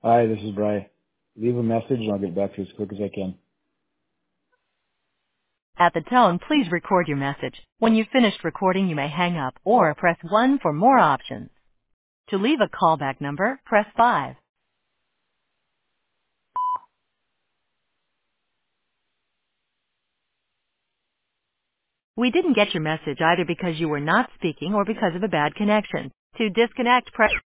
Hi, this is Bry. Leave a message and I'll get back to you as quick as I can. At the tone, please record your message. When you've finished recording, you may hang up or press 1 for more options. To leave a callback number, press 5. We didn't get your message either because you were not speaking or because of a bad connection. To disconnect, press